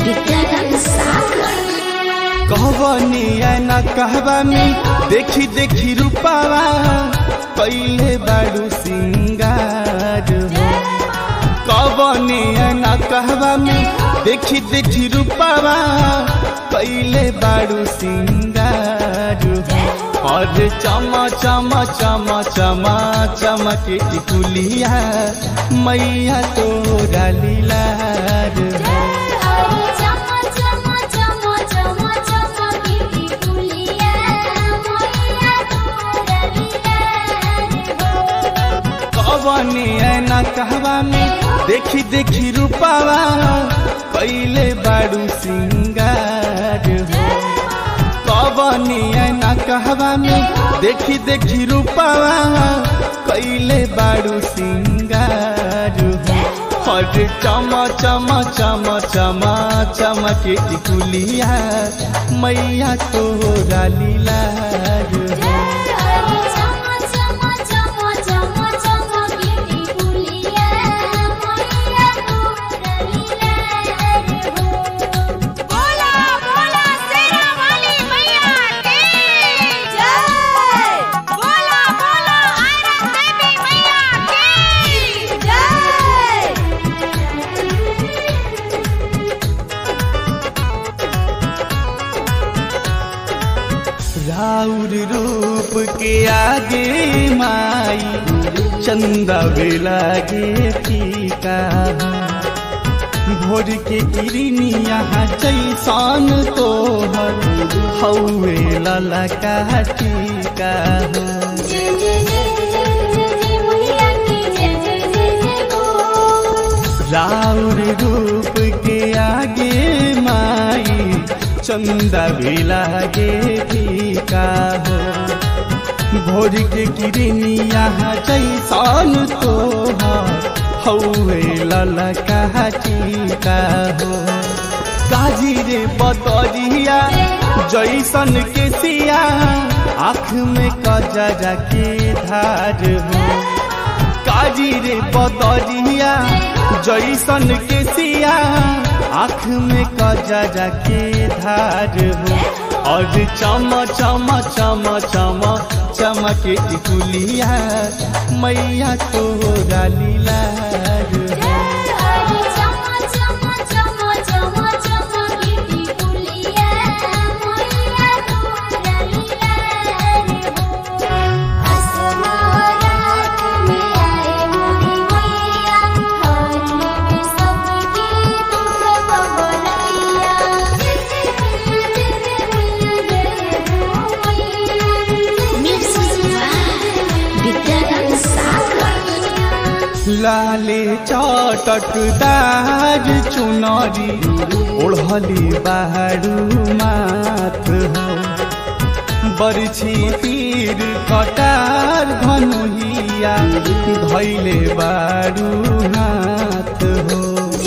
कहबनी न कहबा में देखी देखी रूपावा पहले बारू सिंगार हो। कहबनी न कहबा में देखी देखी रूपावा पहले बारू सिंगार हो। और चमा चमा चमा चमा चमके टिकुलिया मैया तोरा लीलार हो। कहबनी न कहबा में देखी देखी रूपावा पहले बारू सिंगार हो। कहबनी न कहबा में देखी देखी रूपावा पहले बारू सिंगार हो। और चमा चमा चमा चमा चमके टिकुलिया मैया तोरा लीलार हो। राउर रूप के आगे माई चंदा लागे फीका। भोर के किरनिया जैसान तोहर हौवे ललका टीका। राउर रूप के आगे माई चंदा भी लागे फीका हो। भोर के किरनिया जैसान तोहर हौवे ललका टीका हो। काजी रे बतरिया जैसन के सिया आँख में कजरा के धार हो। काजी रे बतरिया जैसन के सिया आँख में कजरा के धार हो। और चमा चमा चमा चमा चमके टिकुलिया मैया तोरा लीलार हो। लाले चटकदार चुनरी ओढ़ली बारू माथ हो। बरछी तीर कटार धनुहिया धैले बारू हाथ हो।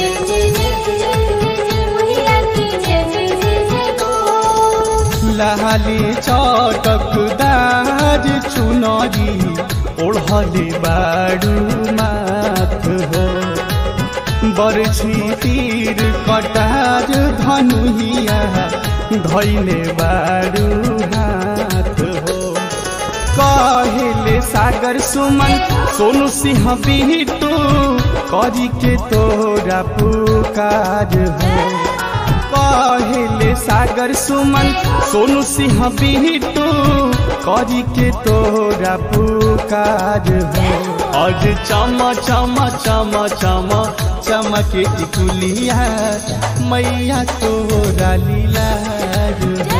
लाले चटकदार चुनरी ओढ़ली बारू माथ हो। बरछी तीर कटार धनुहिया धैले बारू हाथ हो। कहले सागर सुमन सोनू सिंह बिटू करी के तोरा पुकार हो। कहले सागर सुमन सोनू सिंह बिटू करी के तोरा पुकार हो। और चमा चमा चमा चमा चमके टिकुलिया मैया तोरा लीलार हो।